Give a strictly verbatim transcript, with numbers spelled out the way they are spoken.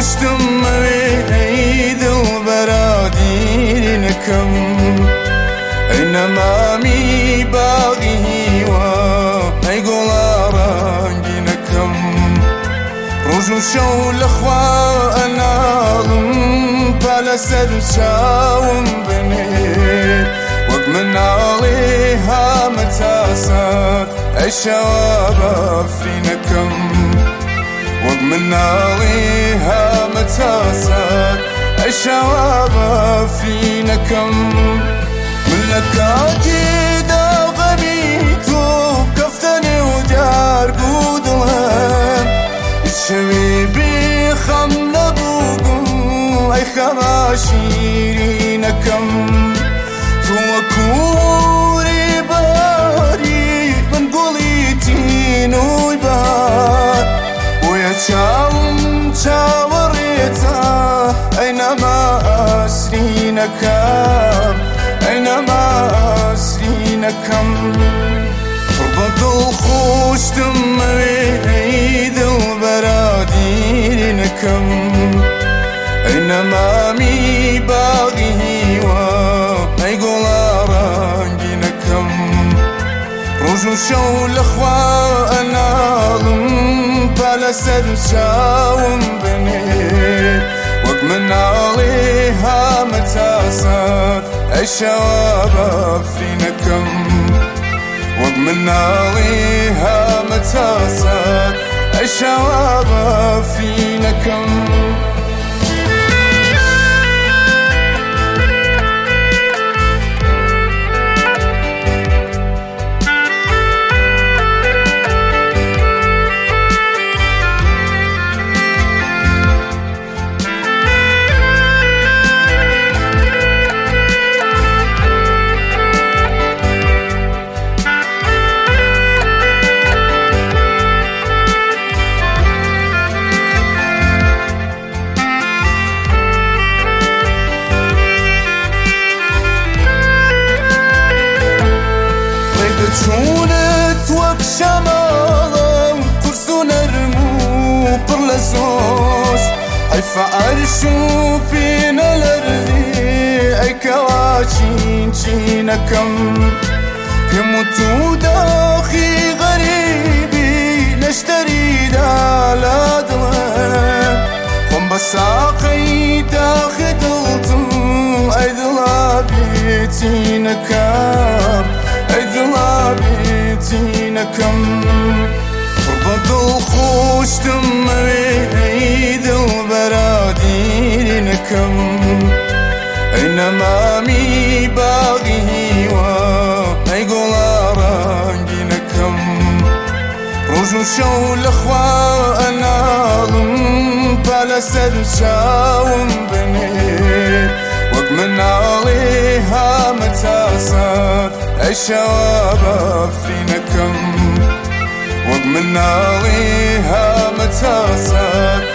خوشتم عيد البرادي نكم إنما مي باغي ويقول رانجي نكم رجو شو الأخوة أنالم بلا سد شاوم بني وق من عليها متاسات الشواب أفرينكم وق من عليها متاسات الشواب أفرينكم من لكاتي دا غميتو كفتني ودار قودلهم الشبيبي خم نبوكم أي خماشيرينكم فوكوري باري من قوليتين ويبار ويا تشاوم تشاوريتا أينما أسرينكم أينما أسرينكم ربط الخوش تم عيد البرادي نكم أينما مي باغي ويقول رانجي نكم رجو شو الأخوة أنالم بلا سد شاوم بني وق من عليها متاسات الشواب أفرينكم وق من عليها متاسات الشواب أفرينكم شونت وقت شمالة قرصو نرمو برلزوز حيف عرشو بينا الأرضي أي كواشين شينكم يموتو داخي غريبي نشتري دالا دلم خم بساقي داخي دلتم أي دلا بيتينكم أيضا بيتينكم ربط الخوش تم عيد البرادي نكم إنما مي باغي ويقول رانجي نكم رجو شو الأخوة أنالم بلا سد شاوم بني وق من عليها متاسات الشواب أفرينكم وق من عليها متاسات